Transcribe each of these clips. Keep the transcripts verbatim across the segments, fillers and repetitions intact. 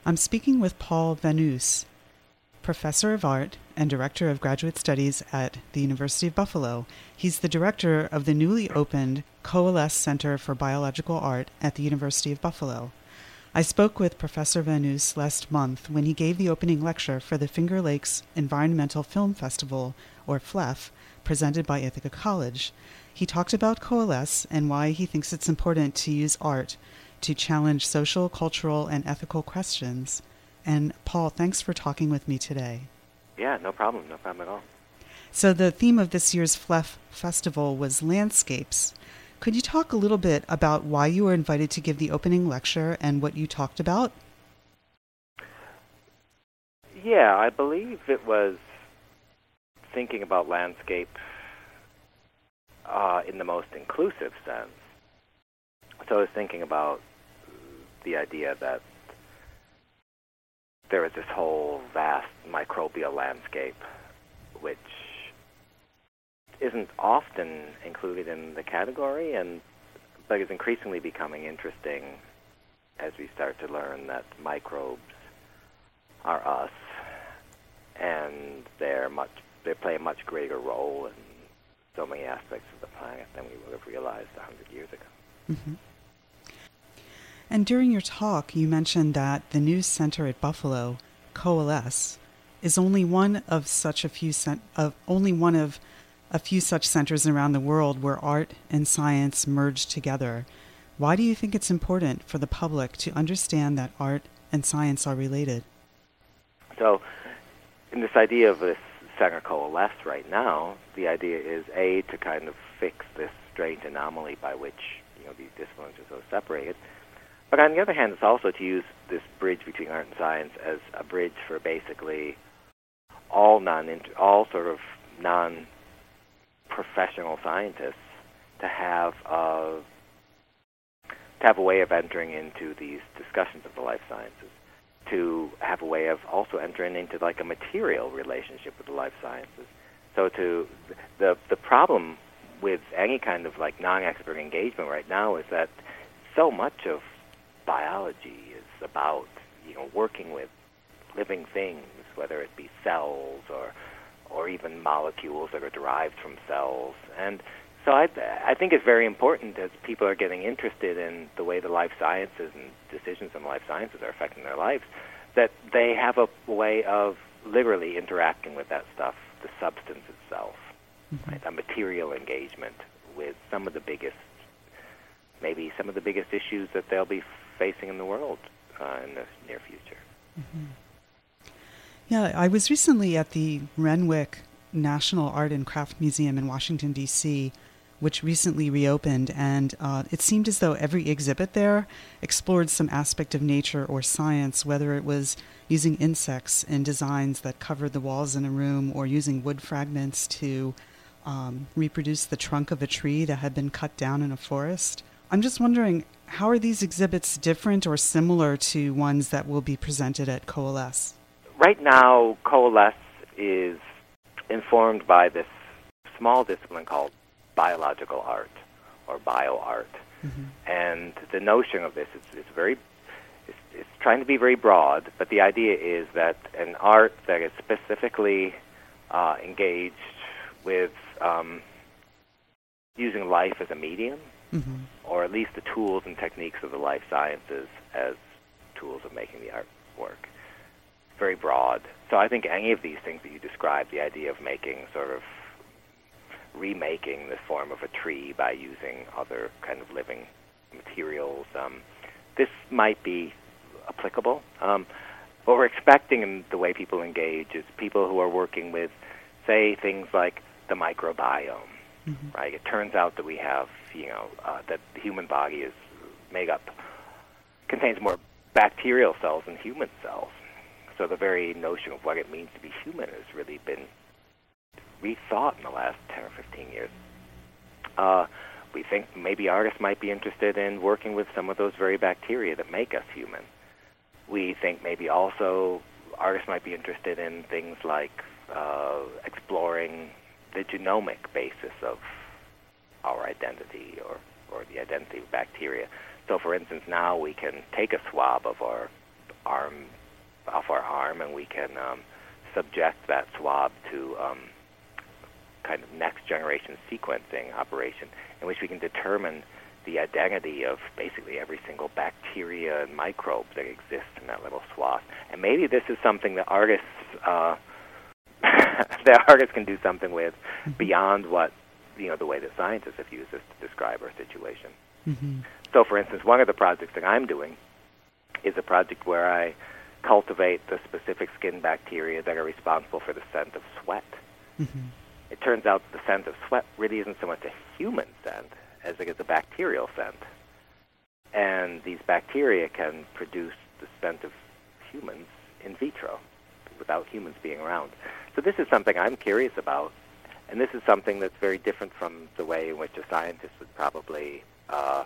I'm speaking with Paul Vanus, professor of art and director of graduate studies at the University of Buffalo. He's the director of the newly opened Coalesce Center for Biological Art at the University of Buffalo. I spoke with Professor Vanus last month when he gave the opening lecture for the Finger Lakes Environmental Film Festival, or F L E F, presented by Ithaca College. He talked about Coalesce and why he thinks it's important to use art to challenge social, cultural, and ethical questions. And Paul, thanks for talking with me today. Yeah, no problem, no problem at all. So the theme of this year's F L E F festival was landscapes. Could you talk a little bit about why you were invited to give the opening lecture and what you talked about? Yeah, I believe it was thinking about landscape uh, in the most inclusive sense. So I was thinking about the idea that there is this whole vast microbial landscape which isn't often included in the category, and but is increasingly becoming interesting as we start to learn that microbes are us, and they're much they play a much greater role in so many aspects of the planet than we would have realized a hundred years ago. Mm-hmm. And during your talk, you mentioned that the new center at Buffalo, Coalesce, is only one of such a few cent- of only one of a few such centers around the world where art and science merge together. Why do you think it's important for the public to understand that art and science are related? So, in this idea of this center Coalesce right now, the idea is A, to kind of fix this strange anomaly by which, you know, these disciplines are so separated. But on the other hand, it's also to use this bridge between art and science as a bridge for basically all non all sort of non-professional scientists to have a to have a way of entering into these discussions of the life sciences, to have a way of also entering into like a material relationship with the life sciences. So to the the problem with any kind of like non-expert engagement right now is that so much of biology is about, you know, working with living things, whether it be cells or or even molecules that are derived from cells. And so I I think it's very important as people are getting interested in the way the life sciences and decisions in life sciences are affecting their lives, that they have a way of literally interacting with that stuff, the substance itself, mm-hmm. right? A material engagement with some of the biggest, maybe some of the biggest issues that they'll be facing in the world uh, in the near future. Mm-hmm. Yeah, I was recently at the Renwick National Art and Craft Museum in Washington, D C, which recently reopened, and uh, it seemed as though every exhibit there explored some aspect of nature or science, whether it was using insects in designs that covered the walls in a room or using wood fragments to um, reproduce the trunk of a tree that had been cut down in a forest. I'm just wondering, how are these exhibits different or similar to ones that will be presented at Coalesce? Right now, Coalesce is informed by this small discipline called biological art or bioart. Mm-hmm. And the notion of this is, is very, it's, it's trying to be very broad, but the idea is that an art that is specifically uh, engaged with um, using life as a medium, mm-hmm. or at least the tools and techniques of the life sciences as tools of making the art work. Very broad. So I think any of these things that you described, the idea of making sort of remaking the form of a tree by using other kind of living materials, um, this might be applicable. Um, what we're expecting in the way people engage is people who are working with, say, things like the microbiome, mm-hmm. right? It turns out that we have, you know, uh, that the human body is made up, contains more bacterial cells than human cells. So the very notion of what it means to be human has really been rethought in the last ten or fifteen years. Uh, we think maybe artists might be interested in working with some of those very bacteria that make us human. We think maybe also artists might be interested in things like uh, exploring the genomic basis of our identity or, or the identity of bacteria. So, for instance, now we can take a swab of our arm, off our arm, and we can um, subject that swab to um, kind of next generation sequencing operation in which we can determine the identity of basically every single bacteria and microbe that exists in that little swath. And maybe this is something that artists uh, that artists can do something with beyond what, you know, the way that scientists have used this to describe our situation. Mm-hmm. So, for instance, one of the projects that I'm doing is a project where I cultivate the specific skin bacteria that are responsible for the scent of sweat. Mm-hmm. It turns out that the scent of sweat really isn't so much a human scent as it is a bacterial scent. And these bacteria can produce the scent of humans in vitro without humans being around. So this is something I'm curious about, and this is something that's very different from the way in which a scientist would probably uh,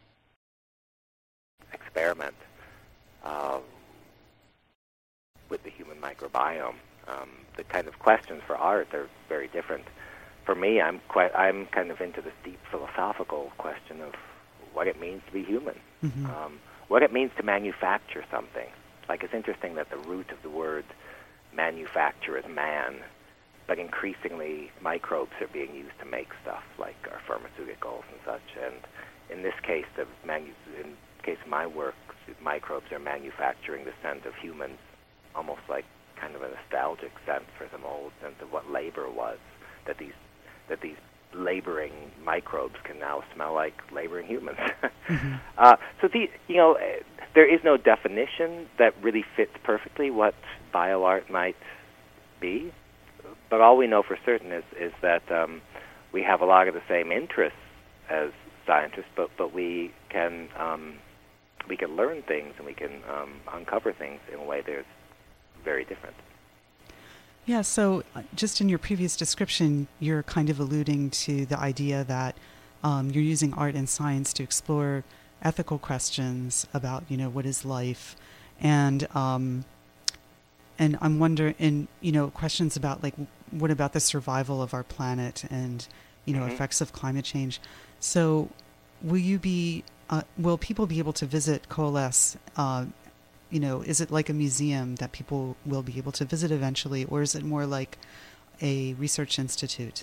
experiment uh, with the human microbiome. Um, the kind of questions for art are very different. For me, I'm quite, I'm kind of into this deep philosophical question of what it means to be human, Mm-hmm. um, what it means to manufacture something. Like, it's interesting that the root of the word manufacture is man, but increasingly microbes are being used to make stuff like our pharmaceuticals and such. And in this case, the manu- in the case of my work, microbes are manufacturing the scent of humans, almost like kind of a nostalgic sense for some old sense of what labor was, that these that these laboring microbes can now smell like laboring humans. Mm-hmm. uh, so the you know uh, there is no definition that really fits perfectly what bioart might be, but all we know for certain is is that um, we have a lot of the same interests as scientists, but but we can um, we can learn things and we can um, uncover things in a way that's very different. Yeah, so uh, just in your previous description, you're kind of alluding to the idea that um, you're using art and science to explore ethical questions about, you know, what is life, and um, and I'm wondering, and you know, questions about like, what about the survival of our planet and, you know, Mm-hmm. effects of climate change. So, will you be, uh, will people be able to visit Coalesce? Uh, You know, is it like a museum that people will be able to visit eventually, or is it more like a research institute?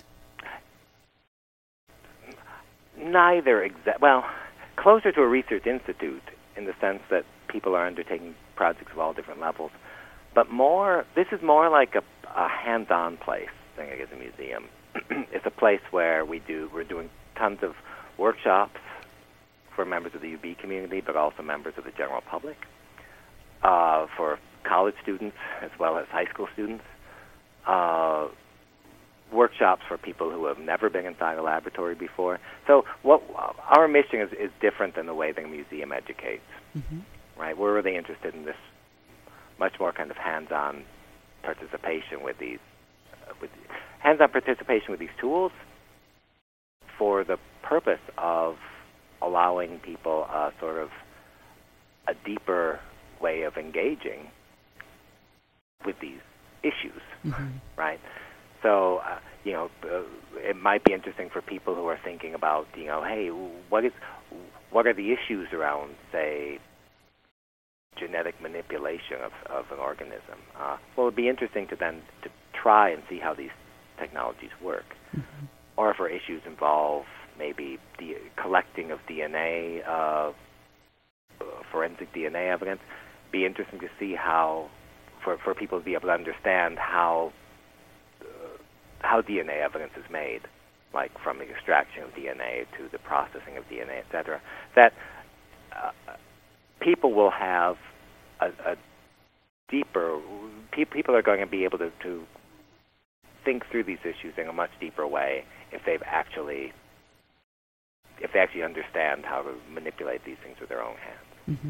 Neither exact. Well, closer to a research institute in the sense that people are undertaking projects of all different levels, but more. This is more like a, a hands-on place than it is a museum. It's a place where we do. We're doing tons of workshops for members of the U B community, but also members of the general public. Uh, for college students as well as high school students, uh, workshops for people who have never been inside a laboratory before. So what our mission is, is different than the way the museum educates, Mm-hmm. right? We're really interested in this much more kind of hands-on participation with these, uh, with hands-on participation with these tools for the purpose of allowing people uh, sort of a deeper way of engaging with these issues, Mm-hmm. right? So, uh, you know, uh, it might be interesting for people who are thinking about, you know, hey, what is, what are the issues around, say, genetic manipulation of, of an organism? Uh, well, it'd be interesting to then to try and see how these technologies work. Mm-hmm. Or if our issues involve maybe the collecting of D N A, uh, forensic D N A evidence, be interesting to see how, for, for people to be able to understand how uh, how D N A evidence is made, like from the extraction of D N A to the processing of D N A, et cetera. That uh, people will have a, a deeper, pe- people are going to be able to, to think through these issues in a much deeper way if they've actually, if they actually understand how to manipulate these things with their own hands. Mm-hmm.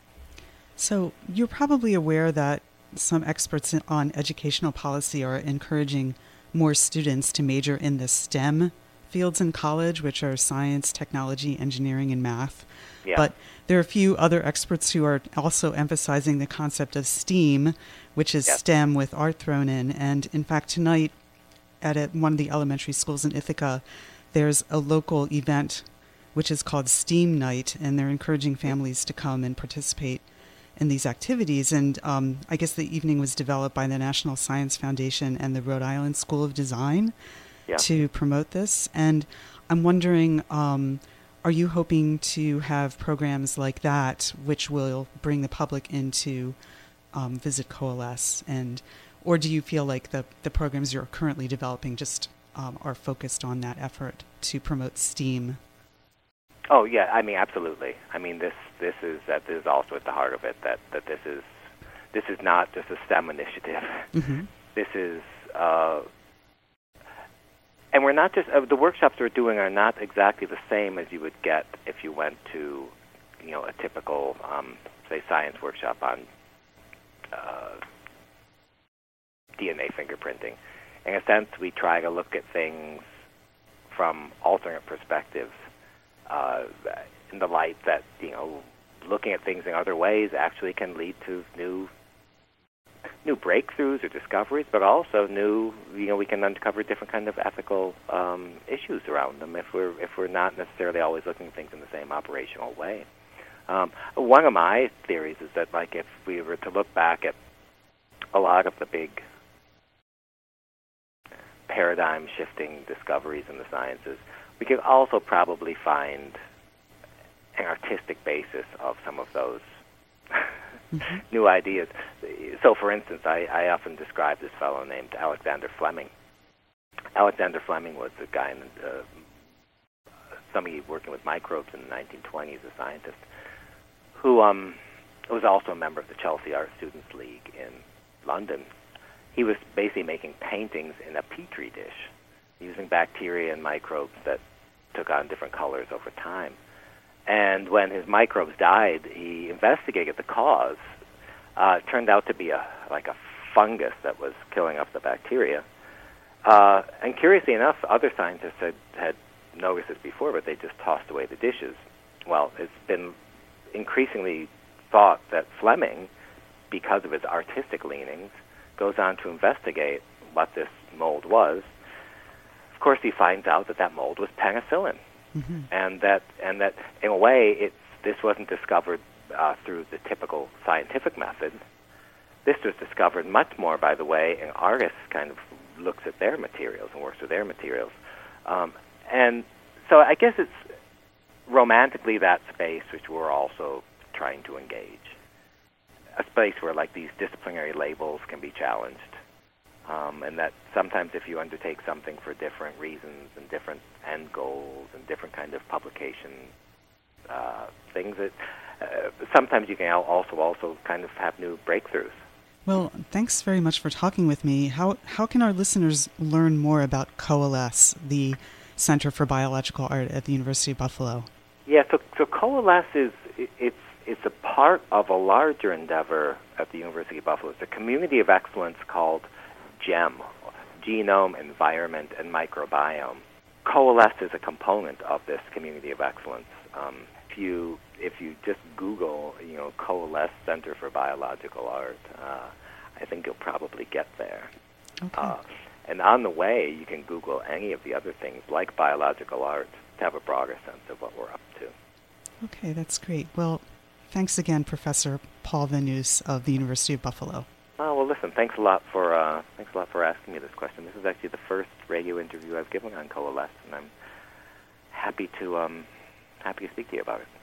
So you're probably aware that some experts in, on educational policy are encouraging more students to major in the STEM fields in college, which are science, technology, engineering, and math. Yeah. But there are a few other experts who are also emphasizing the concept of STEAM, which is Yes. STEM with art thrown in. And in fact, tonight at a, one of the elementary schools in Ithaca, there's a local event which is called STEAM Night, and they're encouraging families to come and participate in these activities. And um, I guess the evening was developed by the National Science Foundation and the Rhode Island School of Design yeah. to promote this. And I'm wondering, um, are you hoping to have programs like that which will bring the public into um, Visit Coalesce? And or do you feel like the, the programs you're currently developing just um, are focused on that effort to promote STEAM? Oh yeah, I mean absolutely. I mean this this is that is also at the heart of it. That, that this is this is not just a STEM initiative. Mm-hmm. This is, uh, and we're not just uh, the workshops we're doing are not exactly the same as you would get if you went to, you know, a typical um, say science workshop on uh, D N A fingerprinting. In a sense, we try to look at things from alternate perspectives. Uh, in the light that, you know, looking at things in other ways actually can lead to new new breakthroughs or discoveries, but also new, you know, we can uncover different kind of ethical um, issues around them if we're if we're not necessarily always looking at things in the same operational way. Um, one of my theories is that, like, if we were to look back at a lot of the big paradigm-shifting discoveries in the sciences, we could also probably find an artistic basis of some of those mm-hmm. new ideas. So, for instance, I, I often describe this fellow named Alexander Fleming. Alexander Fleming was a guy, in, uh, somebody working with microbes in the nineteen twenties, a scientist, who um, was also a member of the Chelsea Art Students League in London. He was basically making paintings in a petri dish using bacteria and microbes that took on different colors over time. And when his microbes died, he investigated the cause. Uh, it turned out to be a like a fungus that was killing off the bacteria. Uh, and curiously enough, other scientists had, had noticed this before, but they just tossed away the dishes. Well, it's been increasingly thought that Fleming, because of his artistic leanings, goes on to investigate what this mold was. Of course, he finds out that that mold was penicillin, mm-hmm. and that and that in a way, it's this wasn't discovered uh, through the typical scientific method. This was discovered much more by the way an artist kind of looks at their materials and works with their materials, um, and so I guess it's romantically that space which we're also trying to engage, a space where like these disciplinary labels can be challenged. Um, and that sometimes if you undertake something for different reasons and different end goals and different kind of publication uh, things, that uh, sometimes you can also also kind of have new breakthroughs. Well, thanks very much for talking with me. How how can our listeners learn more about Coalesce, the Center for Biological Art at the University of Buffalo? Yeah, so so Coalesce is it's it's a part of a larger endeavor at the University of Buffalo. It's a community of excellence called GEM, Genome, Environment, and Microbiome. Coalesce is a component of this community of excellence. Um, if you if you just Google, you know, Coalesce Center for Biological Art, uh, I think you'll probably get there. Okay. Uh, and on the way, you can Google any of the other things like biological art to have a broader sense of what we're up to. Okay, that's great. Well, thanks again, Professor Paul Van Nuys of the University of Buffalo. Oh, well, listen, thanks a lot for uh, thanks a lot for asking me this question. This is actually the first radio interview I've given on Coalesce, and I'm happy to um, happy to speak to you about it.